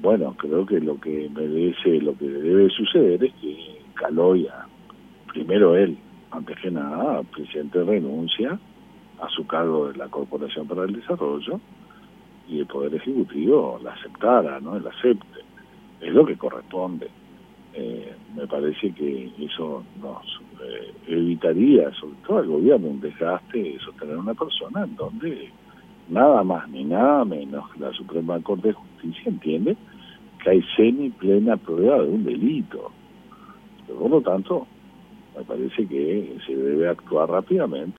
Bueno, creo que lo que merece, lo que debe suceder es que Caloya, primero él, antes que nada, el presidente renuncia a su cargo de la Corporación para el Desarrollo y el Poder Ejecutivo la aceptara, ¿no? El acepte. Es lo que corresponde. Me parece que eso nos evitaría, sobre todo al gobierno, un desgaste de sostener una persona en donde nada más ni nada menos la Suprema Corte de Justicia entiende que hay semi-plena prueba de un delito. Por lo tanto, me parece que se debe actuar rápidamente.